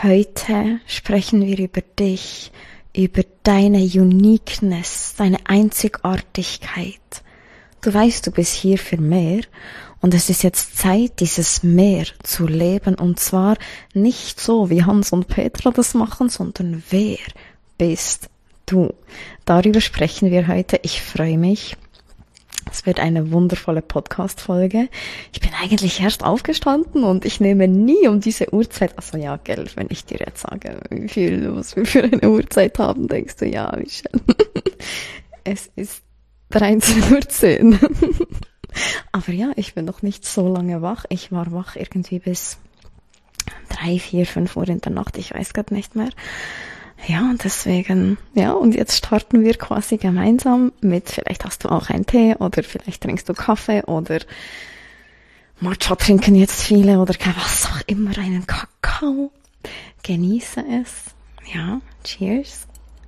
Heute sprechen wir über dich, über deine Uniqueness, deine Einzigartigkeit. Du weißt, du bist hier für mehr und es ist jetzt Zeit, dieses Mehr zu leben und zwar nicht so, wie Hans und Petra das machen, sondern wer bist du? Darüber sprechen wir heute. Ich freue mich. Es wird eine wundervolle Podcast-Folge. Ich bin eigentlich erst aufgestanden und ich nehme nie um diese Uhrzeit, also ja, gell, wenn ich dir jetzt sage, was wir für eine Uhrzeit haben, denkst du, ja, Michelle, es ist 13:10 Uhr. Aber ja, ich bin noch nicht so lange wach. Ich war wach irgendwie bis 3, 4, 5 Uhr in der Nacht, ich weiß gerade nicht mehr. Ja, und deswegen, ja, und jetzt starten wir quasi gemeinsam mit, vielleicht hast du auch einen Tee oder vielleicht trinkst du Kaffee oder Matcha trinken jetzt viele oder was auch immer, einen Kakao. Genieße es. Ja, cheers.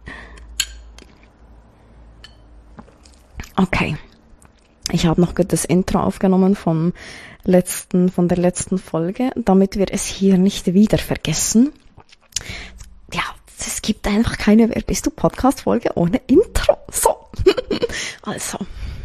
Okay. Ich habe noch das Intro aufgenommen von der letzten Folge, damit wir es hier nicht wieder vergessen. Ja, es gibt einfach keine Wer bist du Podcast-Folge ohne Intro. So. Also,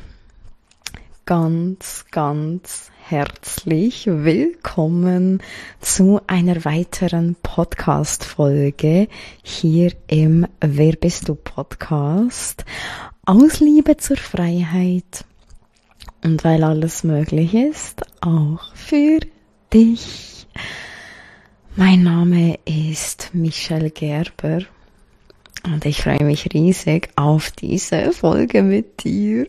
ganz, ganz herzlich willkommen zu einer weiteren Podcast-Folge hier im Wer bist du Podcast. Aus Liebe zur Freiheit und weil alles möglich ist, auch für dich. Mein Name ist Michelle Gerber und ich freue mich riesig auf diese Folge mit dir.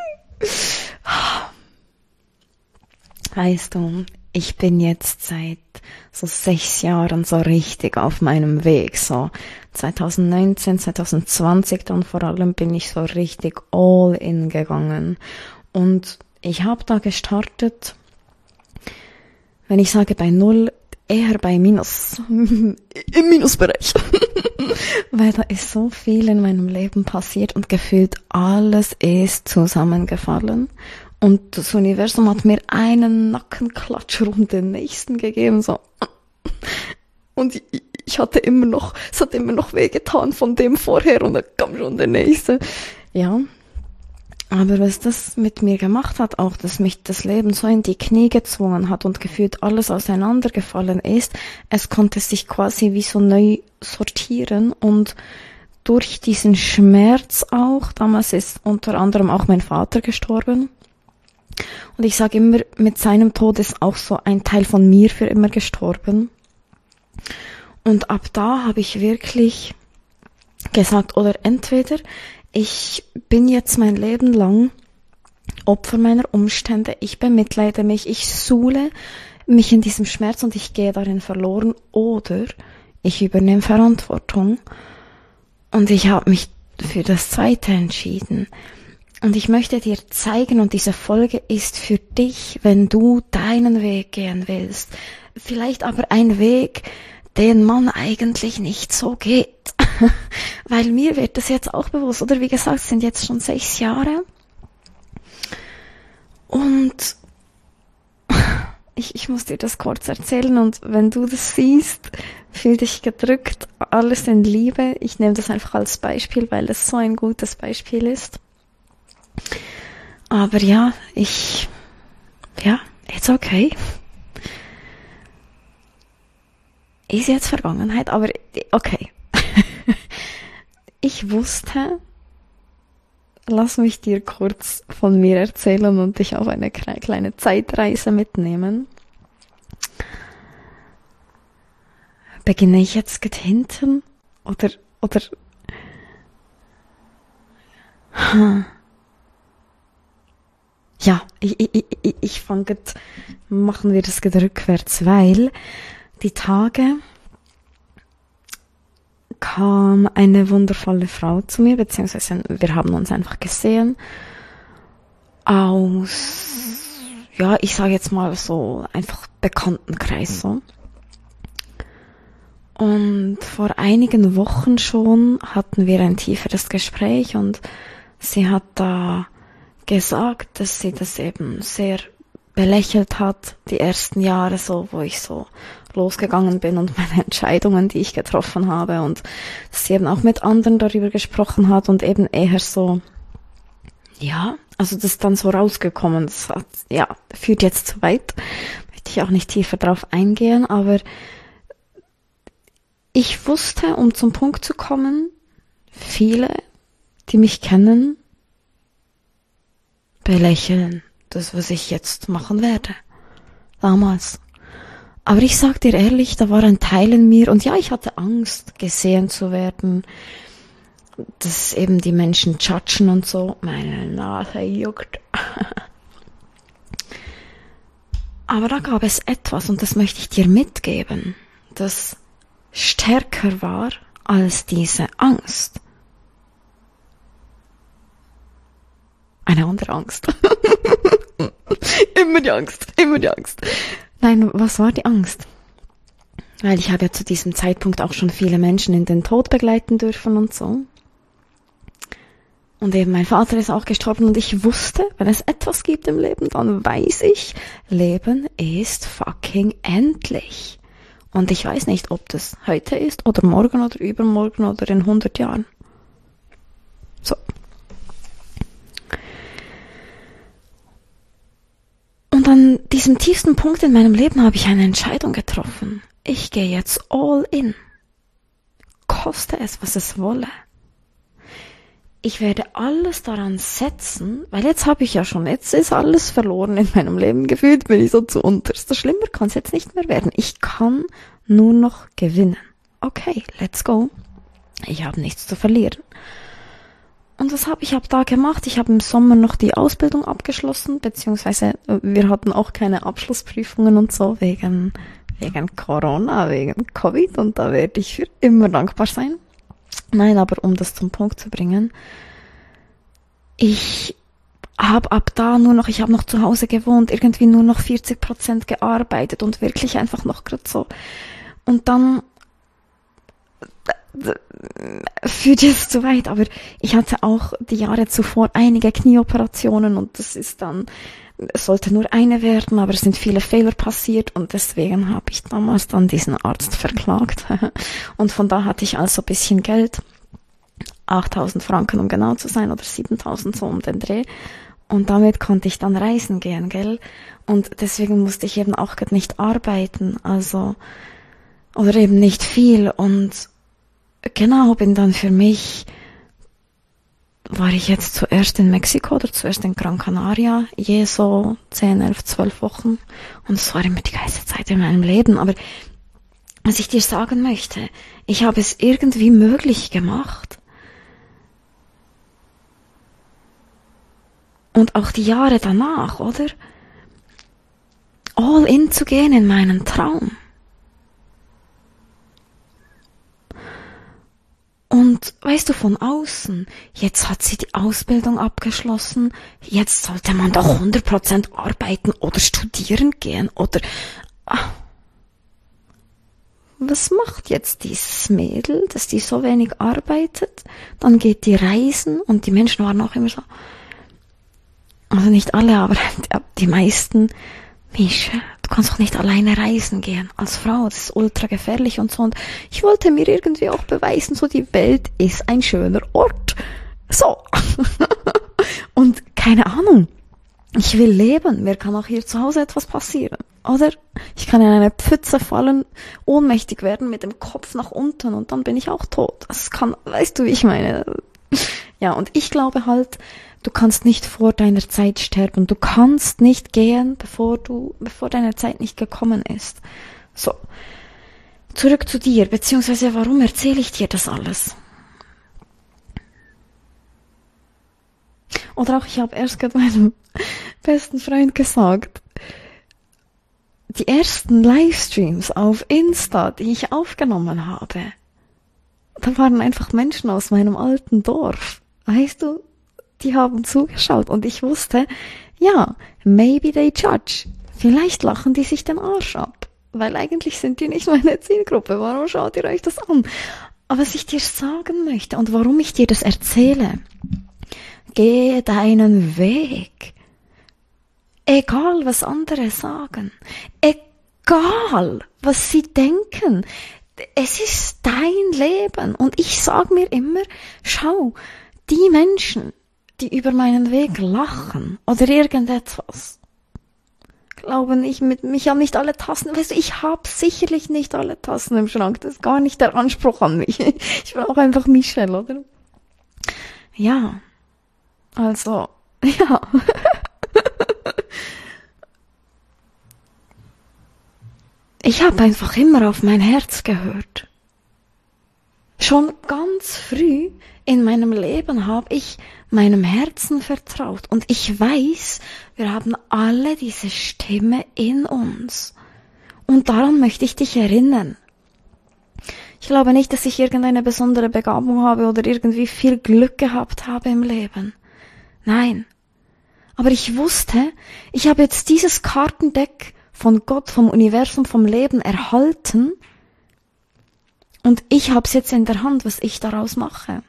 Weißt du, ich bin jetzt seit so 6 Jahren so richtig auf meinem Weg. So 2019, 2020 dann vor allem bin ich so richtig all in gegangen. Und ich habe da gestartet, wenn ich sage bei 0, eher bei Minus, im Minusbereich. Weil da ist so viel in meinem Leben passiert und gefühlt alles ist zusammengefallen. Und das Universum hat mir einen Nackenklatsch um den nächsten gegeben, so. Und es hat immer noch wehgetan von dem vorher und dann kam schon der nächste. Ja. Aber was das mit mir gemacht hat, auch, dass mich das Leben so in die Knie gezwungen hat und gefühlt alles auseinandergefallen ist, es konnte sich quasi wie so neu sortieren und durch diesen Schmerz auch, damals ist unter anderem auch mein Vater gestorben und ich sage immer, mit seinem Tod ist auch so ein Teil von mir für immer gestorben und ab da habe ich wirklich gesagt, oder entweder ich bin jetzt mein Leben lang Opfer meiner Umstände, ich bemitleide mich, ich suhle mich in diesem Schmerz und ich gehe darin verloren oder ich übernehme Verantwortung und ich habe mich für das Zweite entschieden. Und ich möchte dir zeigen und diese Folge ist für dich, wenn du deinen Weg gehen willst. Vielleicht aber ein Weg, den man eigentlich nicht so geht. Weil mir wird das jetzt auch bewusst, oder wie gesagt, es sind jetzt schon 6 Jahre. Und ich muss dir das kurz erzählen und wenn du das siehst, fühl dich gedrückt, alles in Liebe. Ich nehme das einfach als Beispiel, weil es so ein gutes Beispiel ist. Aber ja, it's okay. Ist jetzt Vergangenheit, aber okay. Ich wusste, lass mich dir kurz von mir erzählen und dich auf eine kleine Zeitreise mitnehmen. Beginne ich jetzt hinten? Oder? Ja, ich fange, machen wir das rückwärts, weil die Tage kam eine wundervolle Frau zu mir, beziehungsweise wir haben uns einfach gesehen aus, ja, ich sage jetzt mal so, einfach Bekanntenkreis so. Und vor einigen Wochen schon hatten wir ein tieferes Gespräch und sie hat da gesagt, dass sie das eben sehr belächelt hat, die ersten Jahre so, wo ich so losgegangen bin und meine Entscheidungen, die ich getroffen habe und dass sie eben auch mit anderen darüber gesprochen hat und eben eher so, ja, also das ist dann so rausgekommen, das hat, ja, führt jetzt zu weit, möchte ich auch nicht tiefer drauf eingehen, aber ich wusste, um zum Punkt zu kommen, viele, die mich kennen, belächeln das, was ich jetzt machen werde. Damals. Aber ich sag dir ehrlich, da war ein Teil in mir und ja, ich hatte Angst, gesehen zu werden, dass eben die Menschen judgen und so. Meine Nase juckt. Aber da gab es etwas und das möchte ich dir mitgeben, das stärker war als diese Angst. Eine andere Angst. Immer die Angst, immer die Angst. Nein, was war die Angst? Weil ich habe ja zu diesem Zeitpunkt auch schon viele Menschen in den Tod begleiten dürfen und so. Und eben mein Vater ist auch gestorben und ich wusste, wenn es etwas gibt im Leben, dann weiß ich, Leben ist fucking endlich. Und ich weiß nicht, ob das heute ist oder morgen oder übermorgen oder in 100 Jahren. So. Und an diesem tiefsten Punkt in meinem Leben habe ich eine Entscheidung getroffen. Ich gehe jetzt all in. Koste es, was es wolle. Ich werde alles daran setzen, weil jetzt habe ich ja schon, jetzt ist alles verloren in meinem Leben. Gefühlt bin ich so zu unterst. Schlimmer kann es jetzt nicht mehr werden. Ich kann nur noch gewinnen. Okay, let's go. Ich habe nichts zu verlieren. Und was habe ich ab da gemacht? Ich habe im Sommer noch die Ausbildung abgeschlossen, beziehungsweise wir hatten auch keine Abschlussprüfungen und so, wegen Corona, wegen Covid, und da werde ich für immer dankbar sein. Nein, aber um das zum Punkt zu bringen, ich habe ab da ich habe noch zu Hause gewohnt, irgendwie nur noch 40% gearbeitet und wirklich einfach noch gerade so. Und dann führt jetzt zu weit, aber ich hatte auch die Jahre zuvor einige Knieoperationen und es sollte nur eine werden, aber es sind viele Fehler passiert und deswegen habe ich damals dann diesen Arzt verklagt. Und von da hatte ich also ein bisschen Geld, 8.000 Franken, um genau zu sein, oder 7.000, so um den Dreh. Und damit konnte ich dann reisen gehen, gell? Und deswegen musste ich eben auch nicht arbeiten, also, oder eben nicht viel. Und genau, war ich jetzt zuerst in Mexiko oder zuerst in Gran Canaria, je so 10, 11, 12 Wochen. Und es war immer die geilste Zeit in meinem Leben. Aber was ich dir sagen möchte, ich habe es irgendwie möglich gemacht. Und auch die Jahre danach, oder? All in zu gehen in meinen Traum. Und weißt du, von außen, jetzt hat sie die Ausbildung abgeschlossen, jetzt sollte man doch 100% arbeiten oder studieren gehen oder... Was macht jetzt dieses Mädel, dass die so wenig arbeitet? Dann geht die reisen und die Menschen waren auch immer so... Also nicht alle, aber die meisten... Mischa, du kannst doch nicht alleine reisen gehen als Frau, das ist ultra gefährlich und so. Und ich wollte mir irgendwie auch beweisen, so die Welt ist ein schöner Ort. So. Und keine Ahnung, ich will leben, mir kann auch hier zu Hause etwas passieren. Oder ich kann in eine Pfütze fallen, ohnmächtig werden, mit dem Kopf nach unten und dann bin ich auch tot. Das kann, weißt du, wie ich meine? Ja, und ich glaube halt, du kannst nicht vor deiner Zeit sterben. Du kannst nicht gehen, bevor deine Zeit nicht gekommen ist. So. Zurück zu dir, beziehungsweise warum erzähle ich dir das alles? Oder auch, ich habe erst gerade meinem besten Freund gesagt, die ersten Livestreams auf Insta, die ich aufgenommen habe, da waren einfach Menschen aus meinem alten Dorf. Weißt du? Die haben zugeschaut und ich wusste, ja, maybe they judge. Vielleicht lachen die sich den Arsch ab, weil eigentlich sind die nicht meine Zielgruppe. Warum schaut ihr euch das an? Aber was ich dir sagen möchte und warum ich dir das erzähle, gehe deinen Weg. Egal, was andere sagen. egal, was sie denken. Es ist dein Leben. Und ich sage mir immer, schau, die Menschen, die über meinen Weg lachen oder irgendetwas, glauben, mich haben nicht alle Tassen, weißt du, ich habe sicherlich nicht alle Tassen im Schrank, das ist gar nicht der Anspruch an mich. Ich bin auch einfach Michelle, oder? Ja, also, ja. Ich habe einfach immer auf mein Herz gehört. Schon ganz früh in meinem Leben habe ich meinem Herzen vertraut. Und ich weiß, wir haben alle diese Stimme in uns. Und daran möchte ich dich erinnern. Ich glaube nicht, dass ich irgendeine besondere Begabung habe oder irgendwie viel Glück gehabt habe im Leben. Nein. Aber ich wusste, ich habe jetzt dieses Kartendeck von Gott, vom Universum, vom Leben erhalten. Und ich habe es jetzt in der Hand, was ich daraus mache.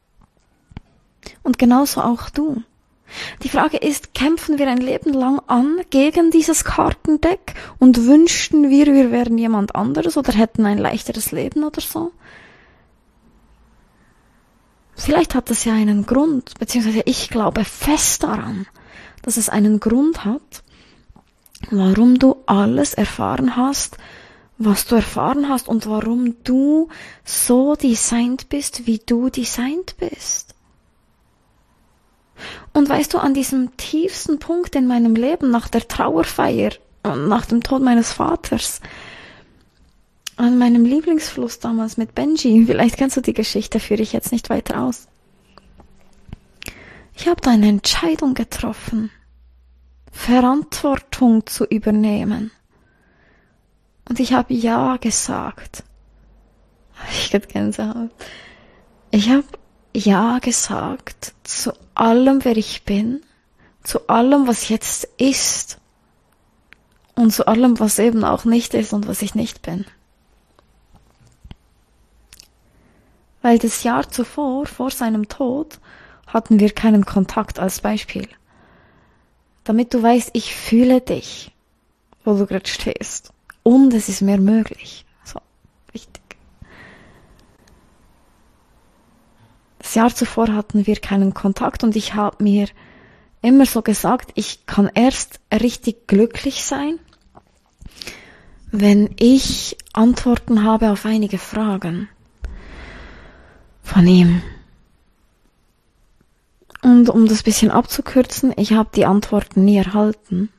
Und genauso auch du. Die Frage ist, kämpfen wir ein Leben lang an gegen dieses Kartendeck und wünschten wir wären jemand anderes oder hätten ein leichteres Leben oder so? Vielleicht hat das ja einen Grund, beziehungsweise ich glaube fest daran, dass es einen Grund hat, warum du alles erfahren hast, was du erfahren hast und warum du so designt bist, wie du designt bist. Und weißt du, an diesem tiefsten Punkt in meinem Leben, nach der Trauerfeier und nach dem Tod meines Vaters, an meinem Lieblingsfluss damals mit Benji, vielleicht kennst du die Geschichte, führe ich jetzt nicht weiter aus. Ich habe da eine Entscheidung getroffen, Verantwortung zu übernehmen. Und ich habe Ja gesagt. Ich hätte Gänsehaut. Ich habe Ja gesagt zu allem, wer ich bin, zu allem, was jetzt ist und zu allem, was eben auch nicht ist und was ich nicht bin. Weil das Jahr zuvor, vor seinem Tod, hatten wir keinen Kontakt als Beispiel. Damit du weißt, ich fühle dich, wo du gerade stehst. Und es ist mir möglich. So, wichtig. Das Jahr zuvor hatten wir keinen Kontakt und ich habe mir immer so gesagt, ich kann erst richtig glücklich sein, wenn ich Antworten habe auf einige Fragen von ihm. Und um das bisschen abzukürzen, ich habe die Antworten nie erhalten.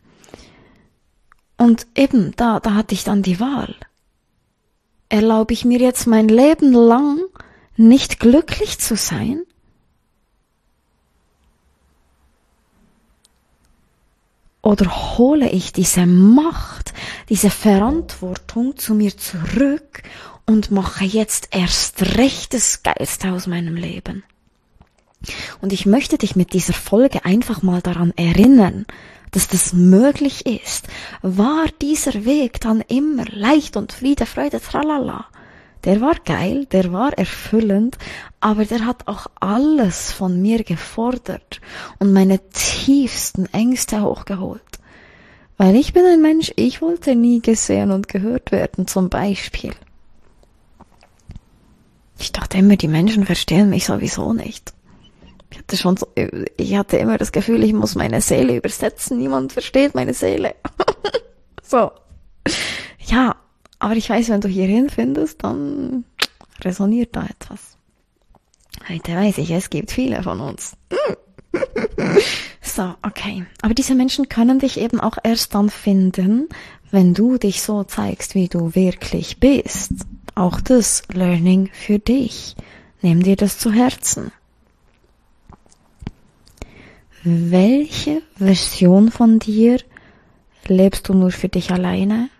Und eben, da hatte ich dann die Wahl. Erlaube ich mir jetzt mein Leben lang nicht glücklich zu sein? Oder hole ich diese Macht, diese Verantwortung zu mir zurück und mache jetzt erst recht das Geilste aus meinem Leben? Und ich möchte dich mit dieser Folge einfach mal daran erinnern, dass das möglich ist. War dieser Weg dann immer leicht und Friede, Freude, tralala? Der war geil, der war erfüllend, aber der hat auch alles von mir gefordert und meine tiefsten Ängste hochgeholt. Weil ich bin ein Mensch, ich wollte nie gesehen und gehört werden, zum Beispiel. Ich dachte immer, die Menschen verstehen mich sowieso nicht. Ich hatte immer das Gefühl, ich muss meine Seele übersetzen. Niemand versteht meine Seele. So. Ja, aber ich weiß, wenn du hierhin findest, dann resoniert da etwas. Heute weiß ich, es gibt viele von uns. So, okay. Aber diese Menschen können dich eben auch erst dann finden, wenn du dich so zeigst, wie du wirklich bist. Auch das Learning für dich. Nimm dir das zu Herzen. Welche Version von dir lebst du nur für dich alleine?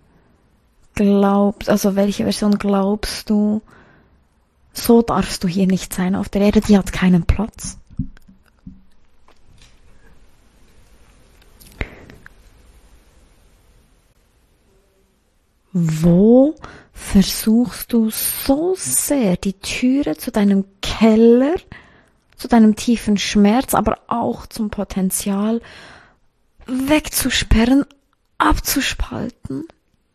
Welche Version glaubst du, so darfst du hier nicht sein auf der Erde, die hat keinen Platz? Wo versuchst du so sehr die Türe zu deinem Keller, zu deinem tiefen Schmerz, aber auch zum Potenzial wegzusperren, abzuspalten.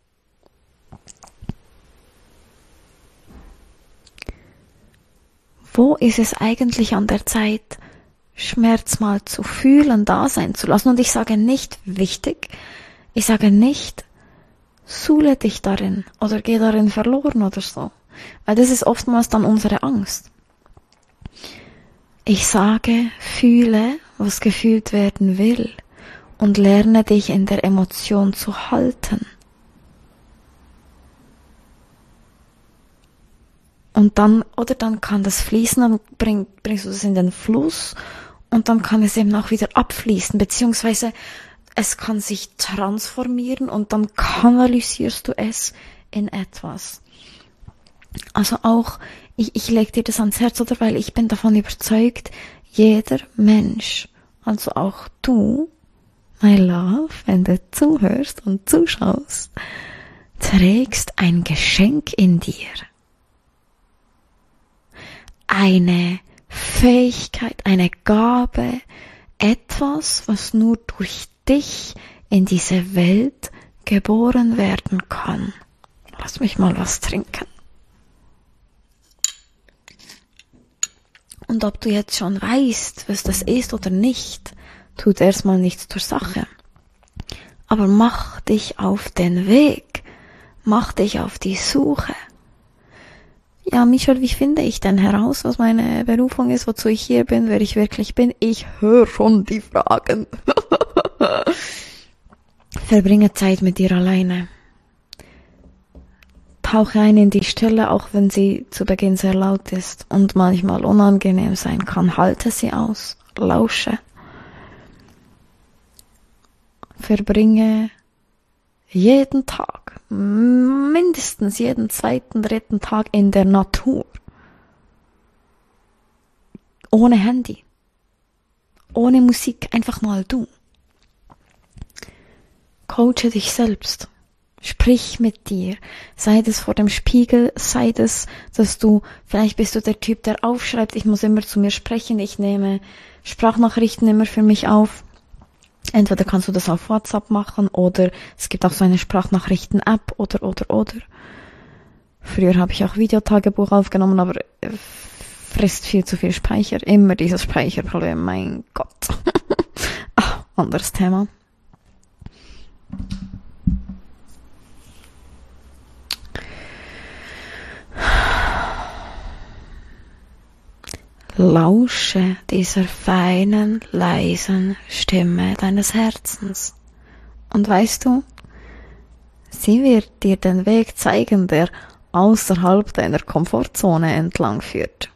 Wo ist es eigentlich an der Zeit, Schmerz mal zu fühlen, da sein zu lassen? Und ich sage nicht wichtig, ich sage nicht, suhle dich darin oder geh darin verloren oder so. Weil das ist oftmals dann unsere Angst. Ich sage, fühle, was gefühlt werden will und lerne dich in der Emotion zu halten. Und dann kann das fließen, dann bringst du das in den Fluss und dann kann es eben auch wieder abfließen, beziehungsweise es kann sich transformieren und dann kanalisierst du es in etwas. Also auch, ich lege dir das ans Herz, oder weil ich bin davon überzeugt, jeder Mensch, also auch du, my love, wenn du zuhörst und zuschaust, trägst ein Geschenk in dir. Eine Fähigkeit, eine Gabe, etwas, was nur durch dich in diese Welt geboren werden kann. Lass mich mal was trinken. Und ob du jetzt schon weißt, was das ist oder nicht, tut erstmal nichts zur Sache. Aber mach dich auf den Weg. Mach dich auf die Suche. Ja, Michelle, wie finde ich denn heraus, was meine Berufung ist, wozu ich hier bin, wer ich wirklich bin? Ich höre schon die Fragen. Verbringe Zeit mit dir alleine. Tauche ein in die Stille, auch wenn sie zu Beginn sehr laut ist und manchmal unangenehm sein kann. Halte sie aus, lausche. Verbringe jeden Tag, mindestens jeden zweiten, dritten Tag in der Natur. Ohne Handy. Ohne Musik, einfach mal du. Coache dich selbst. Sprich mit dir. Sei das vor dem Spiegel, sei das, dass vielleicht bist du der Typ, der aufschreibt, ich muss immer zu mir sprechen, ich nehme Sprachnachrichten immer für mich auf. Entweder kannst du das auf WhatsApp machen oder es gibt auch so eine Sprachnachrichten-App oder. Früher habe ich auch Videotagebuch aufgenommen, aber frisst viel zu viel Speicher. Immer dieses Speicherproblem, mein Gott. Anderes Thema. Lausche dieser feinen, leisen Stimme deines Herzens. Und weißt du, sie wird dir den Weg zeigen, der außerhalb deiner Komfortzone entlang führt.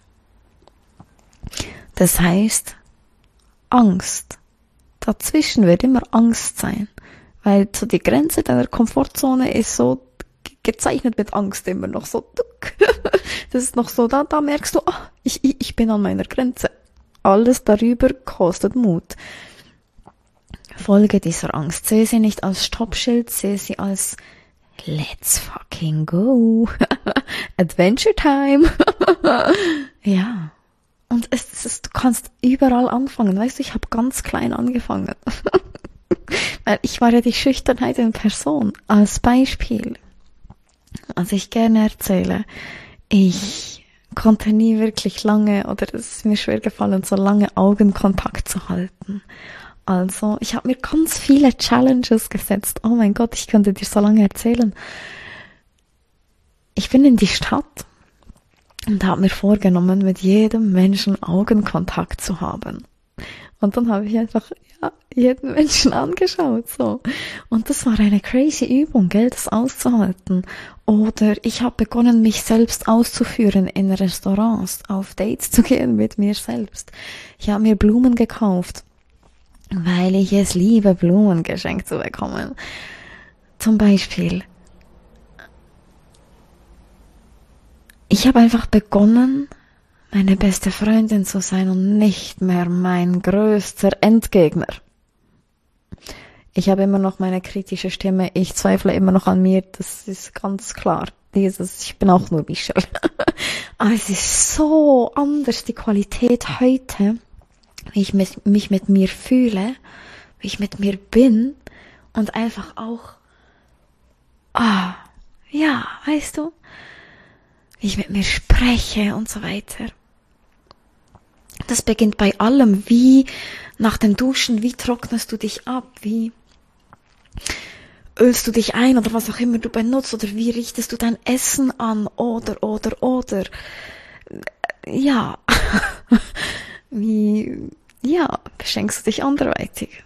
Das heißt, Angst. Dazwischen wird immer Angst sein, weil so die Grenze deiner Komfortzone ist so gezeichnet mit Angst immer noch so. Das ist noch so, da merkst du, ich bin an meiner Grenze. Alles darüber kostet Mut. Folge dieser Angst. Sehe sie nicht als Stoppschild, sehe sie als Let's fucking go. Adventure time. Ja. Und du kannst überall anfangen. Weißt du, ich habe ganz klein angefangen. Weil ich war ja die Schüchternheit in Person. Als Beispiel. Was ich gerne erzähle. Ich konnte nie wirklich lange, oder es ist mir schwer gefallen, so lange Augenkontakt zu halten. Also, ich habe mir ganz viele Challenges gesetzt. Oh mein Gott, ich könnte dir so lange erzählen. Ich bin in die Stadt und habe mir vorgenommen, mit jedem Menschen Augenkontakt zu haben. Und dann habe ich einfach jeden Menschen angeschaut, so. Und das war eine crazy Übung, gell, das auszuhalten. Oder ich habe begonnen, mich selbst auszuführen in Restaurants, auf Dates zu gehen mit mir selbst. Ich habe mir Blumen gekauft, weil ich es liebe, Blumen geschenkt zu bekommen. Zum Beispiel, ich habe einfach begonnen, meine beste Freundin zu sein und nicht mehr mein größter Endgegner. Ich habe immer noch meine kritische Stimme, ich zweifle immer noch an mir, das ist ganz klar. Ich bin auch nur Michelle. Aber es ist so anders, die Qualität heute, wie ich mich mit mir fühle, wie ich mit mir bin Und einfach auch, ja, weißt du, wie ich mit mir spreche und so weiter. Das beginnt bei allem, wie nach dem Duschen, wie trocknest du dich ab, wie ölst du dich ein oder was auch immer du benutzt oder wie richtest du dein Essen an oder. Ja, beschenkst du dich anderweitig.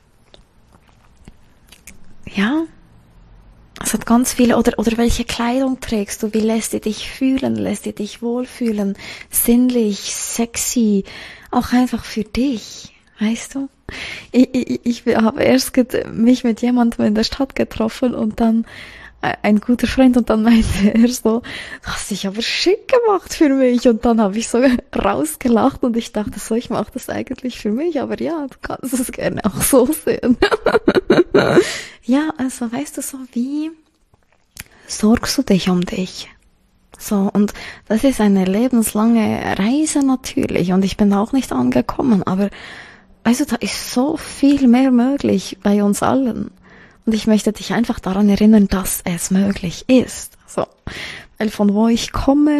Ja, es hat ganz viele, oder welche Kleidung trägst du, wie lässt sie dich fühlen, lässt sie dich wohlfühlen, sinnlich, sexy, auch einfach für dich, weißt du? Ich habe erst mich mit jemandem in der Stadt getroffen und dann ein guter Freund und dann meinte er so, du hast dich aber schick gemacht für mich und dann habe ich so rausgelacht und ich dachte so, ich mache das eigentlich für mich, aber ja, du kannst es gerne auch so sehen. Ja, also weißt du so, wie sorgst du dich um dich? So, und das ist eine lebenslange Reise natürlich und ich bin auch nicht angekommen, aber weißt du, da ist so viel mehr möglich bei uns allen. Und ich möchte dich einfach daran erinnern, dass es möglich ist. So, weil von wo ich komme,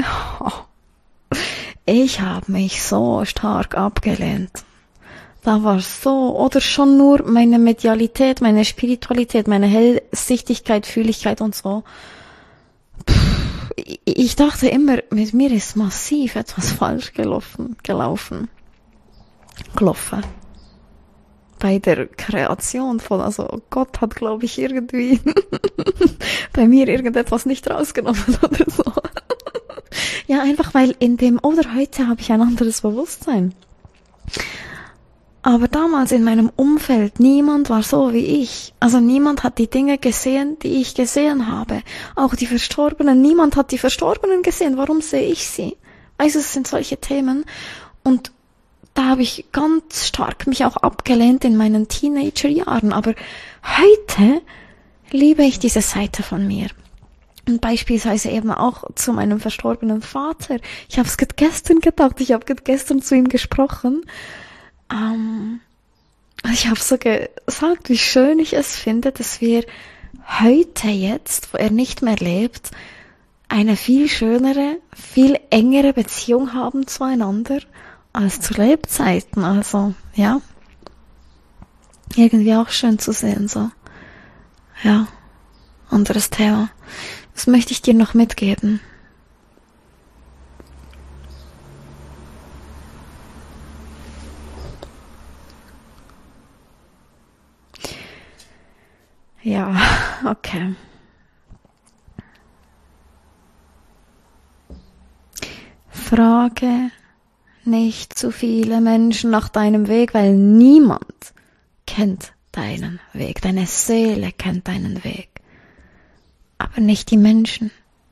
ich habe mich so stark abgelehnt. Da war so, oder schon nur meine Medialität, meine Spiritualität, meine Hellsichtigkeit, Fühligkeit und so. Ich dachte immer, mit mir ist massiv etwas falsch gelaufen. Bei der Kreation von, also Gott hat, glaube ich, irgendwie bei mir irgendetwas nicht rausgenommen oder so. Ja, einfach weil in dem, oder heute habe ich ein anderes Bewusstsein. Aber damals in meinem Umfeld, niemand war so wie ich. Also niemand hat die Dinge gesehen, die ich gesehen habe. Auch die Verstorbenen, niemand hat die Verstorbenen gesehen. Warum sehe ich sie? Also es sind solche Themen. Und da habe ich ganz stark mich auch abgelehnt in meinen Teenagerjahren. Aber heute liebe ich diese Seite von mir. Und beispielsweise eben auch zu meinem verstorbenen Vater. Ich habe es gestern gedacht, ich habe gestern zu ihm gesprochen. Ich habe so gesagt, wie schön ich es finde, dass wir heute jetzt, wo er nicht mehr lebt, eine viel schönere, viel engere Beziehung haben zueinander als zu Lebzeiten. Also, ja, irgendwie auch schön zu sehen, so. Ja, anderes Thema. Das möchte ich dir noch mitgeben. Ja, okay. Frage nicht zu viele Menschen nach deinem Weg, weil niemand kennt deinen Weg. Deine Seele kennt deinen Weg, aber nicht die Menschen.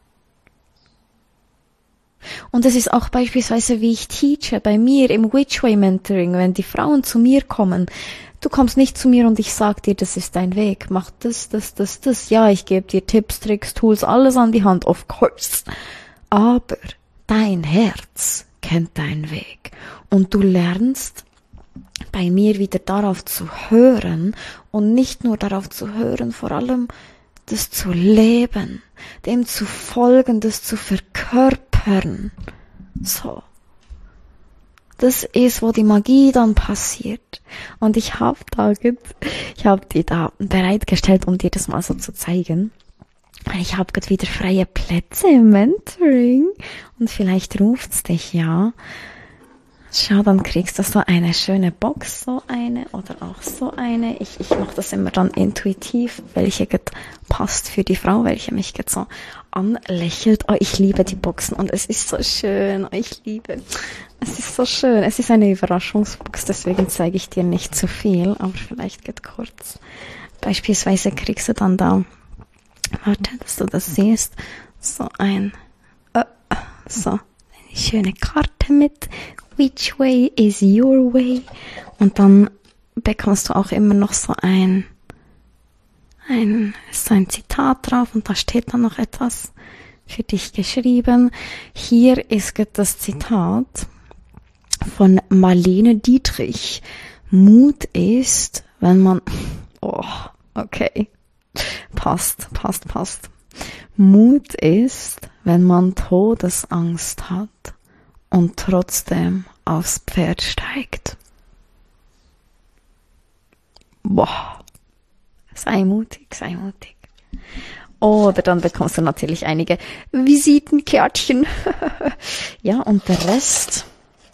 Und es ist auch beispielsweise, wie ich teache, bei mir im Witchway Mentoring, wenn die Frauen zu mir kommen, du kommst nicht zu mir und ich sag dir, das ist dein Weg, mach das. Ja, ich gebe dir Tipps, Tricks, Tools, alles an die Hand, of course. Aber dein Herz kennt deinen Weg. Und du lernst bei mir wieder darauf zu hören und nicht nur darauf zu hören, vor allem das zu leben, dem zu folgen, das zu verkörpern. So. Das ist, wo die Magie dann passiert. Und ich habe die da bereitgestellt, um dir das mal so zu zeigen. Ich habe gerade wieder freie Plätze im Mentoring. Und vielleicht ruft's dich, ja. Schau, dann kriegst du so eine schöne Box, so eine oder auch so eine. Ich mache das immer dann intuitiv, welche passt für die Frau, welche mich jetzt so anlächelt. Oh, ich liebe die Boxen und es ist so schön. Oh, es ist so schön. Es ist eine Überraschungsbox, deswegen zeige ich dir nicht zu viel, aber vielleicht geht kurz. Beispielsweise kriegst du dann da, warte, dass du das siehst, so eine schöne Karte mit Which way is your way? Und dann bekommst du auch immer noch so ein Zitat drauf und da steht dann noch etwas für dich geschrieben. Hier ist das Zitat von Marlene Dietrich. Mut ist, wenn man, okay, Passt. Mut ist, wenn man Todesangst hat und trotzdem aufs Pferd steigt. Boah. Sei mutig. Oder dann bekommst du natürlich einige Visitenkärtchen. Ja, und der Rest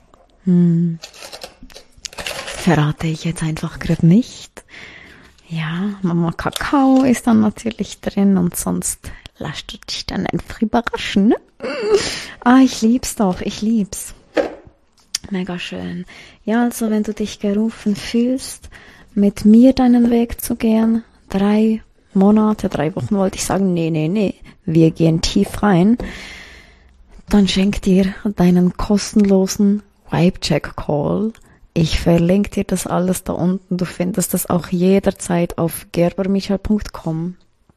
verrate ich jetzt einfach gerade nicht. Ja, Mama Kakao ist dann natürlich drin und sonst lasst du dich dann einfach überraschen. Ne? Ich lieb's doch, ich lieb's. Mega schön. Ja, also wenn du dich gerufen fühlst, mit mir deinen Weg zu gehen, 3 Monate, 3 Wochen wollte ich sagen, nee, wir gehen tief rein, dann schenk dir deinen kostenlosen Vibe-Check-Call. Ich verlinke dir das alles da unten. Du findest das auch jederzeit auf gerbermichael.com.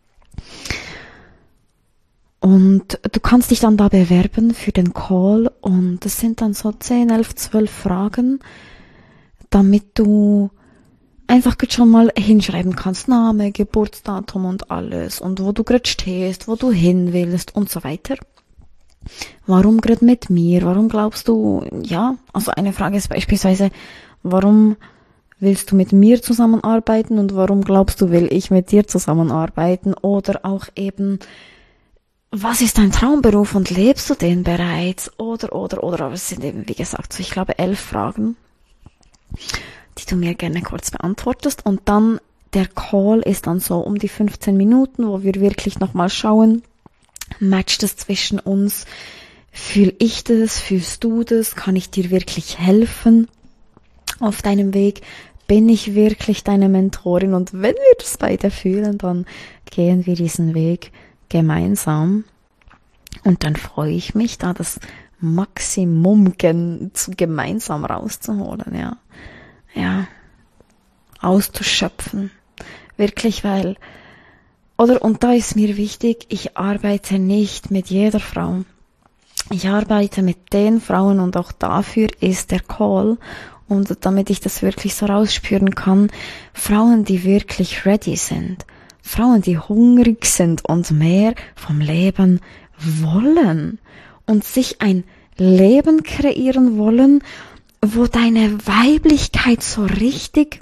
Und du kannst dich dann da bewerben für den Call und es sind dann so 10, 11, 12 Fragen, damit du einfach schon mal hinschreiben kannst, Name, Geburtsdatum und alles und wo du gerade stehst, wo du hin willst und so weiter. Warum gerade mit mir? Warum glaubst du, ja, also eine Frage ist beispielsweise, warum willst du mit mir zusammenarbeiten und warum glaubst du, will ich mit dir zusammenarbeiten? Oder auch eben, was ist dein Traumberuf und lebst du den bereits? Oder, aber es sind eben, wie gesagt, so ich glaube 11 Fragen, die du mir gerne kurz beantwortest. Und dann, der Call ist dann so um die 15 Minuten, wo wir wirklich nochmal schauen, matcht es zwischen uns? Fühl ich das? Fühlst du das? Kann ich dir wirklich helfen auf deinem Weg? Bin ich wirklich deine Mentorin? Und wenn wir das beide fühlen, dann gehen wir diesen Weg gemeinsam. Und dann freue ich mich, da das Maximum gemeinsam rauszuholen, ja, auszuschöpfen. Wirklich, weil und da ist mir wichtig, ich arbeite nicht mit jeder Frau. Ich arbeite mit den Frauen und auch dafür ist der Call und damit ich das wirklich so rausspüren kann, Frauen, die wirklich ready sind, Frauen, die hungrig sind und mehr vom Leben wollen und sich ein Leben kreieren wollen, wo deine Weiblichkeit so richtig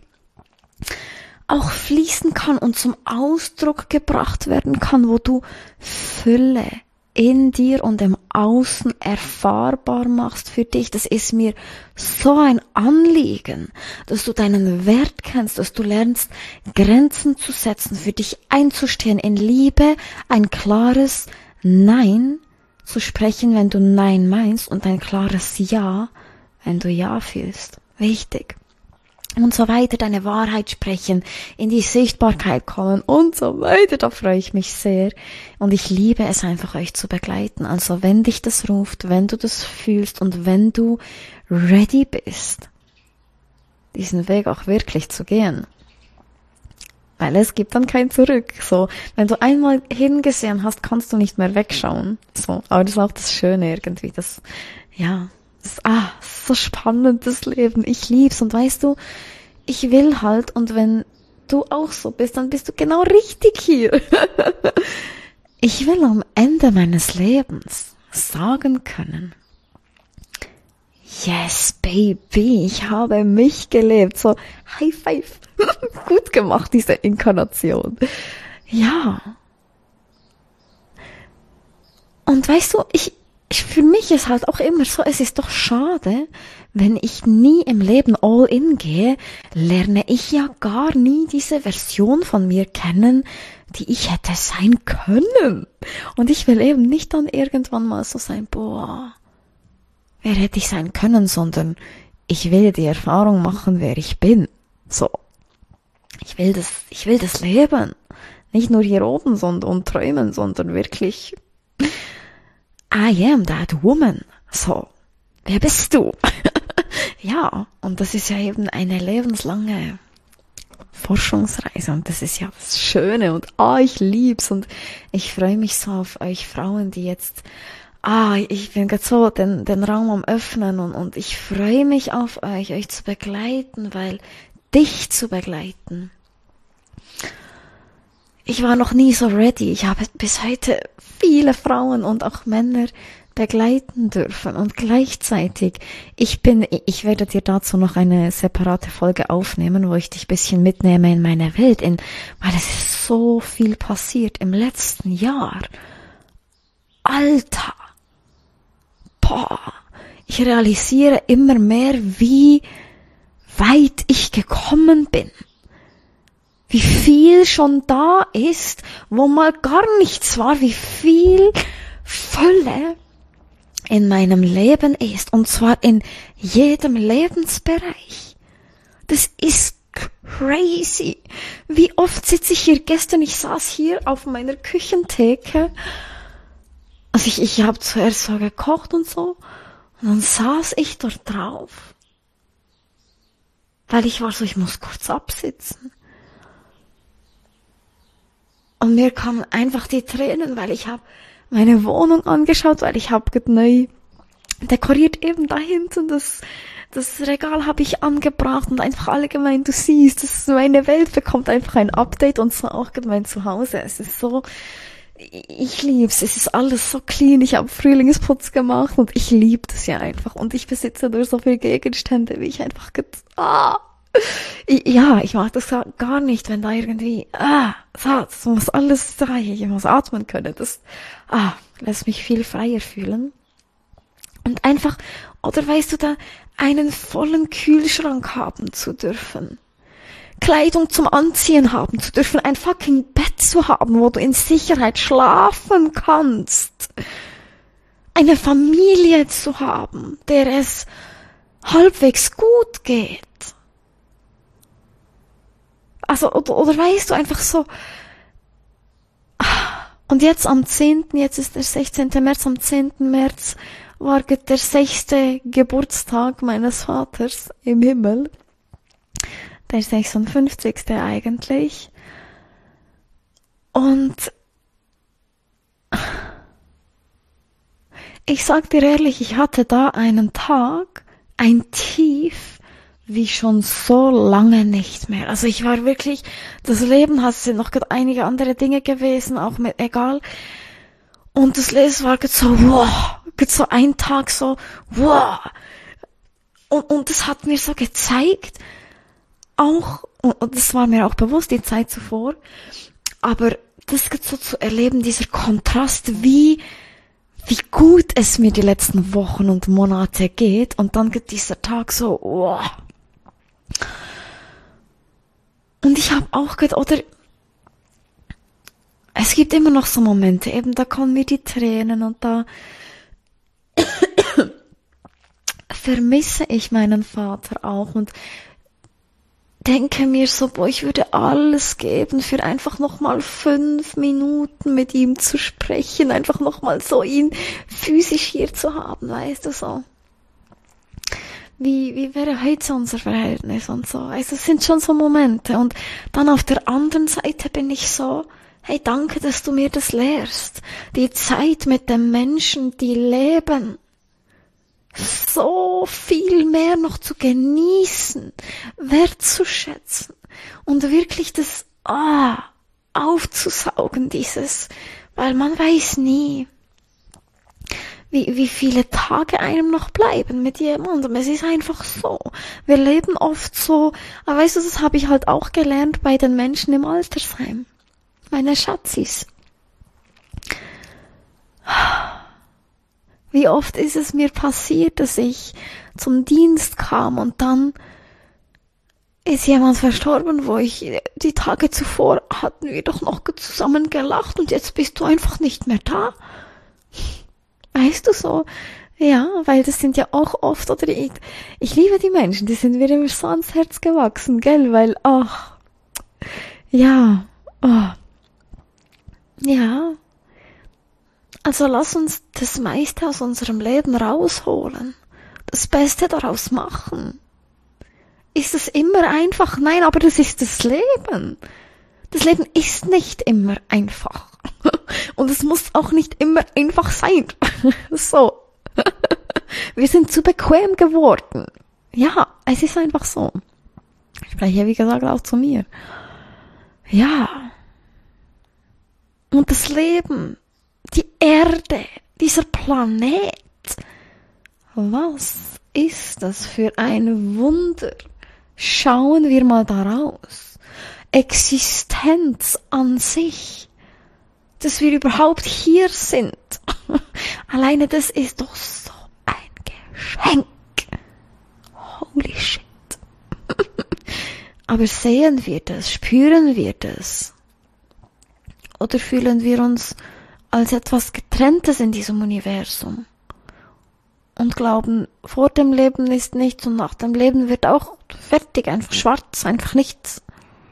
auch fließen kann und zum Ausdruck gebracht werden kann, wo du Fülle in dir und im Außen erfahrbar machst für dich. Das ist mir so ein Anliegen, dass du deinen Wert kennst, dass du lernst, Grenzen zu setzen, für dich einzustehen in Liebe, ein klares Nein zu sprechen, wenn du Nein meinst und ein klares Ja, wenn du Ja fühlst. Wichtig. Und so weiter, deine Wahrheit sprechen, in die Sichtbarkeit kommen und so weiter. Da freue ich mich sehr. Und ich liebe es einfach, euch zu begleiten. Also wenn dich das ruft, wenn du das fühlst und wenn du ready bist, diesen Weg auch wirklich zu gehen. Weil es gibt dann kein Zurück. So, wenn du einmal hingesehen hast, kannst du nicht mehr wegschauen. So, aber das ist auch das Schöne irgendwie, das, ja. So spannend, das Leben. Ich lieb's. Und weißt du, ich will halt, und wenn du auch so bist, dann bist du genau richtig hier. Ich will am Ende meines Lebens sagen können, yes, baby, ich habe mich gelebt. So, High Five. Gut gemacht, diese Inkarnation. Ja. Und weißt du, für mich ist halt auch immer so, es ist doch schade, wenn ich nie im Leben all in gehe, lerne ich ja gar nie diese Version von mir kennen, die ich hätte sein können. Und ich will eben nicht dann irgendwann mal so sein, boah, wer hätte ich sein können, sondern ich will die Erfahrung machen, wer ich bin. So. Ich will das leben. Nicht nur hier oben und träumen, sondern wirklich I am that woman. So, wer bist du? Ja, und das ist ja eben eine lebenslange Forschungsreise und das ist ja das Schöne und ich lieb's und ich freue mich so auf euch Frauen, die jetzt, ich bin gerade so den Raum am Öffnen und ich freue mich auf euch zu begleiten, weil dich zu begleiten ich war noch nie so ready. Ich habe bis heute viele Frauen und auch Männer begleiten dürfen und gleichzeitig ich werde dir dazu noch eine separate Folge aufnehmen, wo ich dich ein bisschen mitnehme in meine Welt, weil es ist so viel passiert im letzten Jahr. Alter! Boah! Ich realisiere immer mehr, wie weit ich gekommen bin. Wie viel schon da ist, wo mal gar nichts war, wie viel Fülle in meinem Leben ist, und zwar in jedem Lebensbereich. Das ist crazy. Wie oft sitze ich hier ich saß hier auf meiner Küchentheke, also ich habe zuerst so gekocht und so, und dann saß ich dort drauf, weil ich war so, ich muss kurz absitzen. Und mir kamen einfach die Tränen, weil ich habe meine Wohnung angeschaut, weil ich habe neu dekoriert, eben da hinten, das Regal habe ich angebracht und einfach allgemein, du siehst, meine Welt bekommt einfach ein Update, und so auch mein Zuhause. Es ist so, ich lieb's, es ist alles so clean, ich habe Frühlingsputz gemacht und ich liebe das ja einfach, und ich besitze nur so viele Gegenstände, wie ich einfach ich mag das gar nicht, wenn da irgendwie, das muss alles da, ich muss atmen können, das, lässt mich viel freier fühlen. Und einfach, oder weißt du, da einen vollen Kühlschrank haben zu dürfen. Kleidung zum Anziehen haben zu dürfen, ein fucking Bett zu haben, wo du in Sicherheit schlafen kannst. Eine Familie zu haben, der es halbwegs gut geht. Also, oder weißt du, einfach so. Und jetzt jetzt ist der 16. März, am 10. März war der 6. Geburtstag meines Vaters im Himmel. Der 56. eigentlich. Und ich sag dir ehrlich, ich hatte da einen Tag, ein Tief, wie schon so lange nicht mehr. Also ich war wirklich, das Leben sind noch einige andere Dinge gewesen, auch mit egal. Und das Leben war so, wow, so ein Tag so, wow. Und das hat mir so gezeigt, auch, und das war mir auch bewusst, die Zeit zuvor, aber das so zu erleben, dieser Kontrast, wie gut es mir die letzten Wochen und Monate geht, und dann geht dieser Tag so, wow. Und ich habe auch gedacht, oder es gibt immer noch so Momente, eben da kommen mir die Tränen, und da vermisse ich meinen Vater auch und denke mir so, boah, ich würde alles geben für einfach nochmal 5 Minuten mit ihm zu sprechen, einfach nochmal so ihn physisch hier zu haben, weißt du, so. Wie wäre heute unser Verhältnis und so. Also es sind schon so Momente. Und dann auf der anderen Seite bin ich so, hey, danke, dass du mir das lehrst. Die Zeit mit den Menschen, die leben, so viel mehr noch zu genießen, wertzuschätzen und wirklich das aufzusaugen, weil man weiß nie, wie viele Tage einem noch bleiben mit jemandem. Es ist einfach so. Wir leben oft so, aber weißt du, das habe ich halt auch gelernt bei den Menschen im Altersheim. Meine Schatzis. Wie oft ist es mir passiert, dass ich zum Dienst kam und dann ist jemand verstorben, wo die Tage zuvor hatten wir doch noch zusammen gelacht und jetzt bist du einfach nicht mehr da. Weißt du so? Ja, weil das sind ja auch oft, oder ich liebe die Menschen, die sind mir immer so ans Herz gewachsen, gell, weil, ja, ja, also lass uns das meiste aus unserem Leben rausholen, das Beste daraus machen. Ist es immer einfach? Nein, aber das ist das Leben. Das Leben ist nicht immer einfach. Und es muss auch nicht immer einfach sein. So. Wir sind zu bequem geworden. Ja, es ist einfach so. 'Ich spreche, wie gesagt, auch zu mir. Ja. Und das Leben, die Erde, dieser Planet, was ist das für ein Wunder? Schauen wir mal daraus. Existenz an sich, dass wir überhaupt hier sind. Alleine das ist doch so ein Geschenk. Holy shit. Aber sehen wir das? Spüren wir das? Oder fühlen wir uns als etwas Getrenntes in diesem Universum? Und glauben, vor dem Leben ist nichts und nach dem Leben wird auch fertig, einfach schwarz, einfach nichts.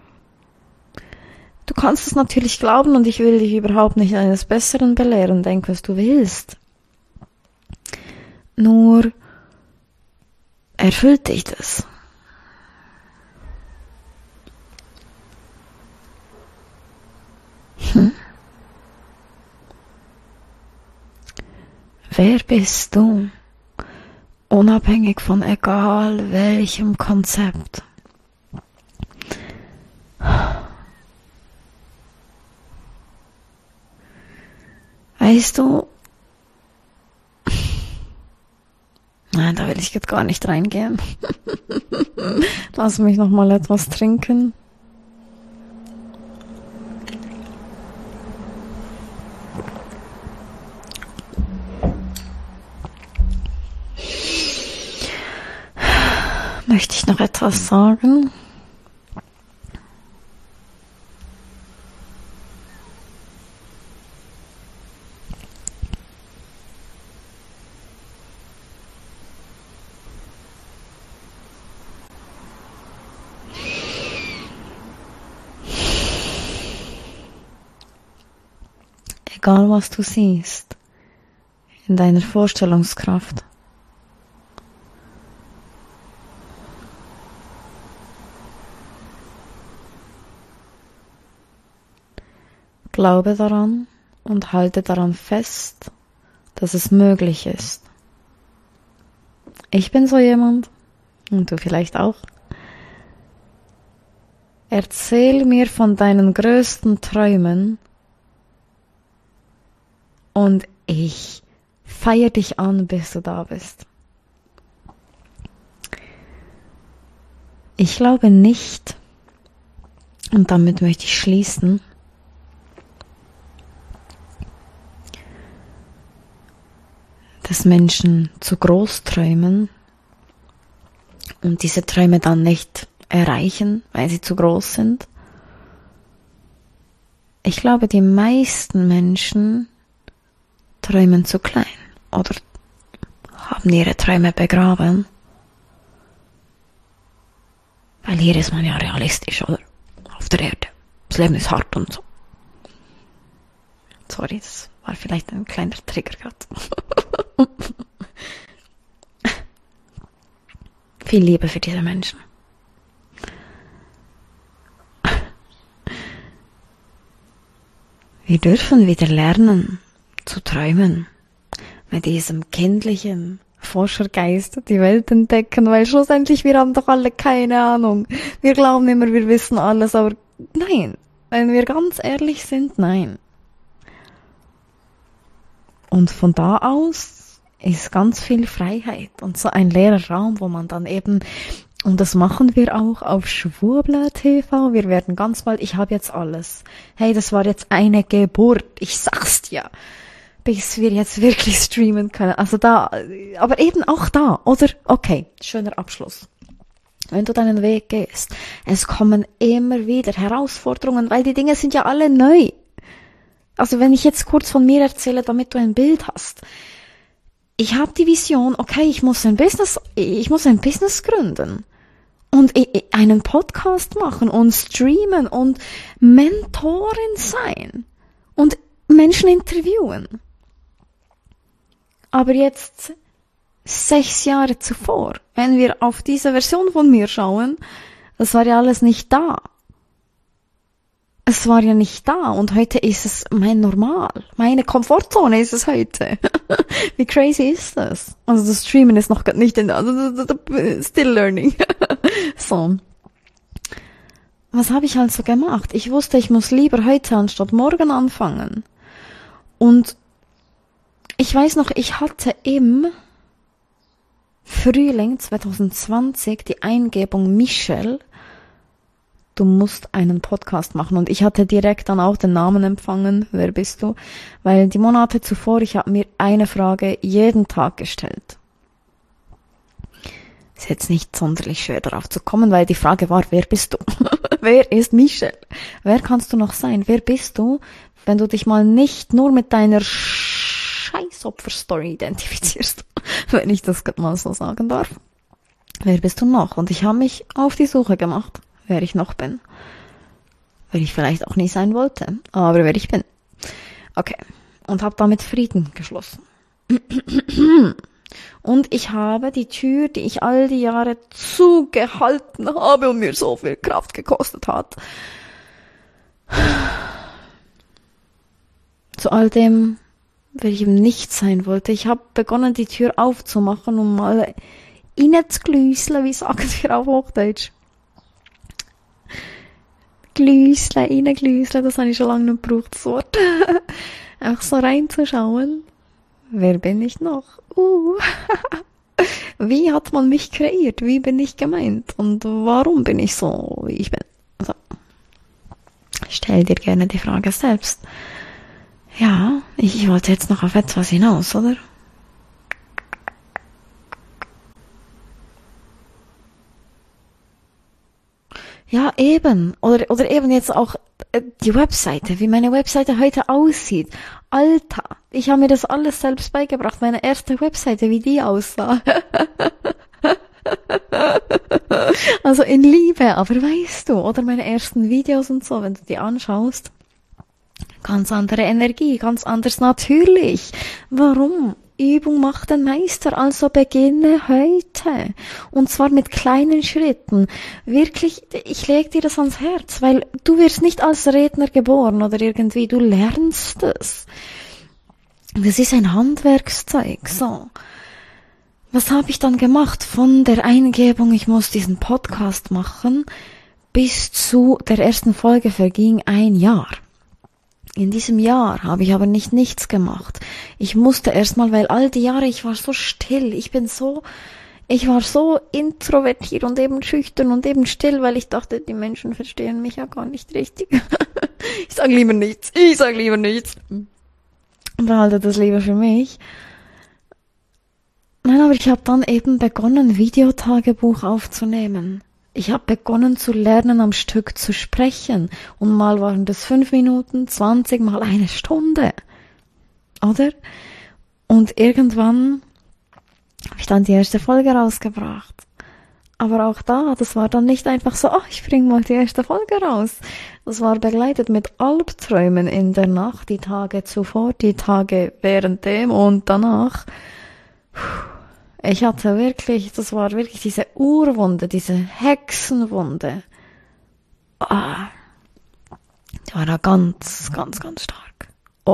Du kannst es natürlich glauben und ich will dich überhaupt nicht eines Besseren belehren, denk, was du willst. Nur erfüllt dich das. Wer bist du? Unabhängig von egal welchem Konzept. Weißt du, nein, da will ich jetzt gar nicht reingehen. Lass mich noch mal etwas trinken. Möchte ich noch etwas sagen? Egal was du siehst, in deiner Vorstellungskraft. Glaube daran und halte daran fest, dass es möglich ist. Ich bin so jemand, und du vielleicht auch. Erzähl mir von deinen größten Träumen und ich feiere dich an, bis du da bist. Ich glaube nicht, und damit möchte ich schließen, dass Menschen zu groß träumen und diese Träume dann nicht erreichen, weil sie zu groß sind. Ich glaube, die meisten Menschen träumen zu klein oder haben ihre Träume begraben. Weil hier ist man ja realistisch, oder? Auf der Erde. Das Leben ist hart und so. Sorry, das war vielleicht ein kleiner Trigger gerade. Viel Liebe für diese Menschen. Wir dürfen wieder lernen zu träumen. Mit diesem kindlichen Forschergeist die Welt entdecken, weil schlussendlich wir haben doch alle keine Ahnung. Wir glauben immer, wir wissen alles, aber nein. Wenn wir ganz ehrlich sind, nein. Und von da aus ist ganz viel Freiheit und so ein leerer Raum, wo man dann eben, und das machen wir auch auf Schwurbler TV, wir werden ganz bald, ich habe jetzt alles. Hey, das war jetzt eine Geburt, ich sag's dir, bis wir jetzt wirklich streamen können. Also da, aber eben auch da, oder? Okay, schöner Abschluss. Wenn du deinen Weg gehst, es kommen immer wieder Herausforderungen, weil die Dinge sind ja alle neu. Also wenn ich jetzt kurz von mir erzähle, damit du ein Bild hast. Ich habe die Vision, okay, ich muss ein Business gründen und einen Podcast machen und streamen und Mentorin sein und Menschen interviewen. Aber jetzt 6 Jahre zuvor, wenn wir auf diese Version von mir schauen, das war ja alles nicht da. Es war ja nicht da und heute ist es mein Normal. Meine Komfortzone ist es heute. Wie crazy ist das? Also das Streamen ist noch nicht still learning. So. was habe ich also gemacht? Ich wusste, ich muss lieber heute anstatt morgen anfangen. Und ich weiß noch, ich hatte im Frühling 2020 die Eingebung, Michelle, du musst einen Podcast machen. Und ich hatte direkt dann auch den Namen empfangen, wer bist du? Weil die Monate zuvor, ich habe mir eine Frage jeden Tag gestellt. Ist jetzt nicht sonderlich schwer darauf zu kommen, weil die Frage war, wer bist du? Wer ist Michelle? Wer kannst du noch sein? Wer bist du, wenn du dich mal nicht nur mit deiner Scheißopfer-Story identifizierst, wenn ich das mal so sagen darf? Wer bist du noch? Und ich habe mich auf die Suche gemacht, wer ich noch bin. Wer ich vielleicht auch nie sein wollte, aber wer ich bin. Okay, und habe damit Frieden geschlossen. Und ich habe die Tür, die ich all die Jahre zugehalten habe und mir so viel Kraft gekostet hat, zu all dem, wer ich eben nicht sein wollte. Ich habe begonnen, die Tür aufzumachen, um mal reinzuglüseln, wie sagen wir auf Hochdeutsch. Glüseln, reinglüseln, das habe ich schon lange nicht gebraucht, das Wort. Einfach so reinzuschauen. Wer bin ich noch? Wie hat man mich kreiert? Wie bin ich gemeint? Und warum bin ich so, wie ich bin? Also, stell dir gerne die Frage selbst. Ja, ich wollte jetzt noch auf etwas hinaus, oder? Ja, eben. Oder eben jetzt auch die Webseite, wie meine Webseite heute aussieht. Alter, ich habe mir das alles selbst beigebracht. Meine erste Webseite, wie die aussah. Also in Liebe, aber weißt du, oder meine ersten Videos und so, wenn du die anschaust, ganz andere Energie, ganz anders natürlich. Warum? Übung macht den Meister, also beginne heute. Und zwar mit kleinen Schritten. Wirklich, ich leg dir das ans Herz, weil du wirst nicht als Redner geboren oder irgendwie, du lernst es. Das ist ein Handwerkszeug, so. Was habe ich dann gemacht? Von der Eingebung, ich muss diesen Podcast machen, bis zu der ersten Folge verging ein Jahr. In diesem Jahr habe ich aber nicht nichts gemacht. Ich musste erstmal, weil all die Jahre, ich war so still, ich war so introvertiert und eben schüchtern und eben still, weil ich dachte, die Menschen verstehen mich ja gar nicht richtig. Ich sag lieber nichts. Behalte das lieber für mich. Nein, aber ich habe dann eben begonnen, Videotagebuch aufzunehmen. Ich habe begonnen zu lernen, am Stück zu sprechen. Und mal waren das 5 Minuten, 20, mal eine Stunde. Oder? Und irgendwann habe ich dann die erste Folge rausgebracht. Aber auch da, das war dann nicht einfach so, ich bringe mal die erste Folge raus. Das war begleitet mit Albträumen in der Nacht, die Tage zuvor, die Tage währenddem und danach. Ich hatte wirklich, das war wirklich diese Urwunde, diese Hexenwunde. Die war da ganz, ganz, ganz stark.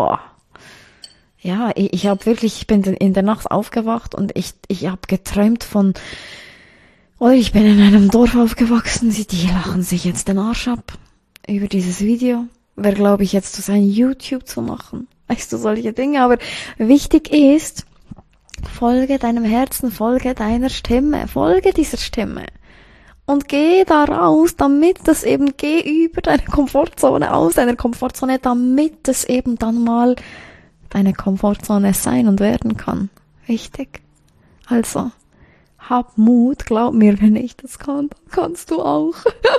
Ja, ich habe wirklich, ich bin in der Nacht aufgewacht und ich habe geträumt von, oder ich bin in einem Dorf aufgewachsen, die lachen sich jetzt den Arsch ab über dieses Video. Wer glaube ich jetzt, das ein YouTube zu machen? Weißt du, solche Dinge, aber wichtig ist, folge deinem Herzen, folge deiner Stimme, folge dieser Stimme. Und geh da raus, geh über deine Komfortzone, aus deiner Komfortzone, damit es eben dann mal deine Komfortzone sein und werden kann. Wichtig. Also, hab Mut, glaub mir, wenn ich das kann, kannst du auch.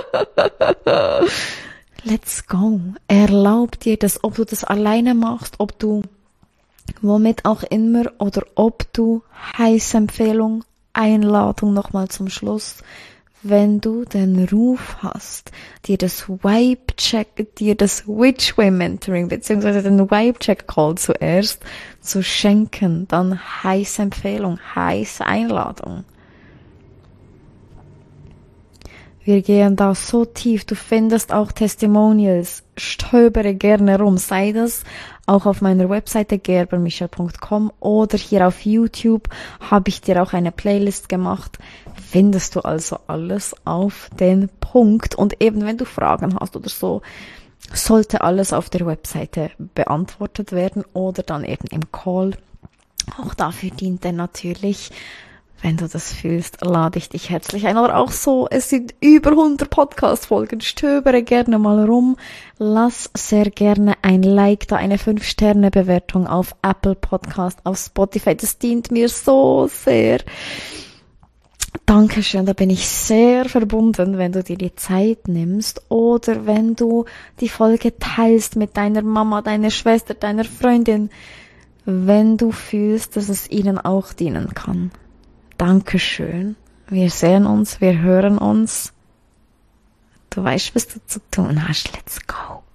Let's go. Erlaub dir das, ob du das alleine machst, ob du womit auch immer oder ob du Heißempfehlung, Einladung nochmal zum Schluss, wenn du den Ruf hast, dir das Vibe-Check, dir das Witchway-Mentoring beziehungsweise den Vibe-Check-Call zuerst zu schenken, dann Heißempfehlung, heiße Einladung. Wir gehen da so tief. Du findest auch Testimonials. Stöbere gerne rum. Sei das auch auf meiner Webseite gerbermichel.com oder hier auf YouTube habe ich dir auch eine Playlist gemacht. Findest du also alles auf den Punkt. Und eben wenn du Fragen hast oder so, sollte alles auf der Webseite beantwortet werden oder dann eben im Call. Auch dafür dient er natürlich. Wenn du das fühlst, lade ich dich herzlich ein. Oder auch so, es sind über 100 Podcast-Folgen. Stöbere gerne mal rum. Lass sehr gerne ein Like da, eine 5-Sterne-Bewertung auf Apple Podcast, auf Spotify. Das dient mir so sehr. Dankeschön, da bin ich sehr verbunden, wenn du dir die Zeit nimmst oder wenn du die Folge teilst mit deiner Mama, deiner Schwester, deiner Freundin, wenn du fühlst, dass es ihnen auch dienen kann. Dankeschön. Wir sehen uns, wir hören uns. Du weißt, was du zu tun hast. Let's go.